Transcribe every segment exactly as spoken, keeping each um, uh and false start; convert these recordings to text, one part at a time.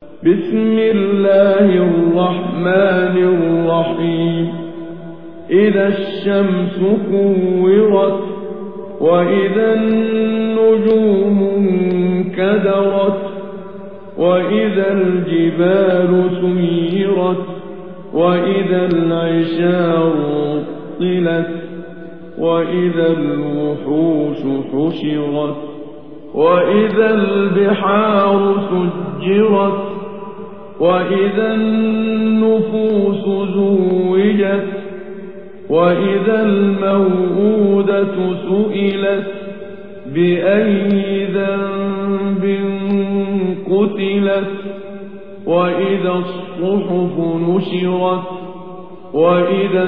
بسم الله الرحمن الرحيم إذا الشمس كورت وإذا النجوم انكدرت وإذا الجبال سيرت وإذا العشار عطلت وإذا الوحوش حشرت وإذا البحار سجرت وإذا النفوس زوجت وإذا الموءودة سئلت بأي ذنب قتلت وإذا الصحف نشرت وإذا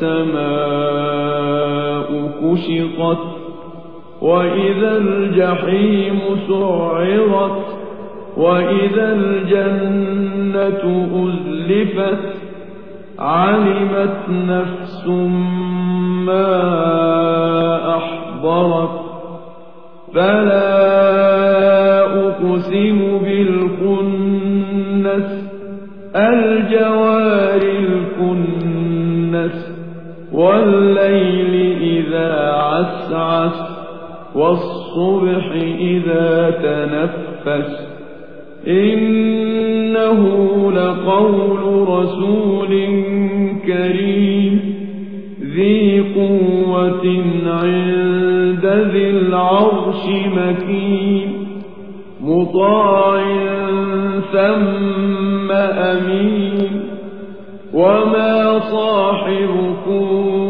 السماء كشطت وإذا الجحيم سعرت وإذا الجنة أزلفت علمت نفس ما أحضرت فلا أقسم بالخنس الجوار الكنس والليل إذا عسعس والصبح إذا تنفس إنه لقول رسول كريم ذي قوة عند ذي العرش مكين مطاع ثم أمين وما صاحبكم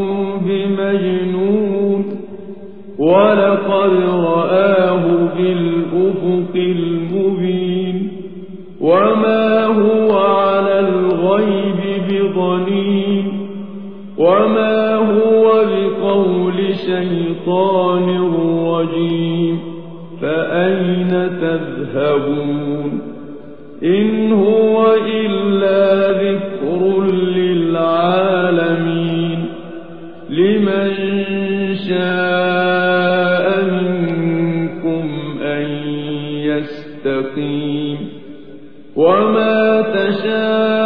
بمجنون ولقد رآه بالأفق المبين وما هو على الغيب بضنين وما هو بقول شيطان رجيم فأين تذهبون إن هو إلا ذكر للعالمين لمن شاء منكم أن يستقيم وما تشاءون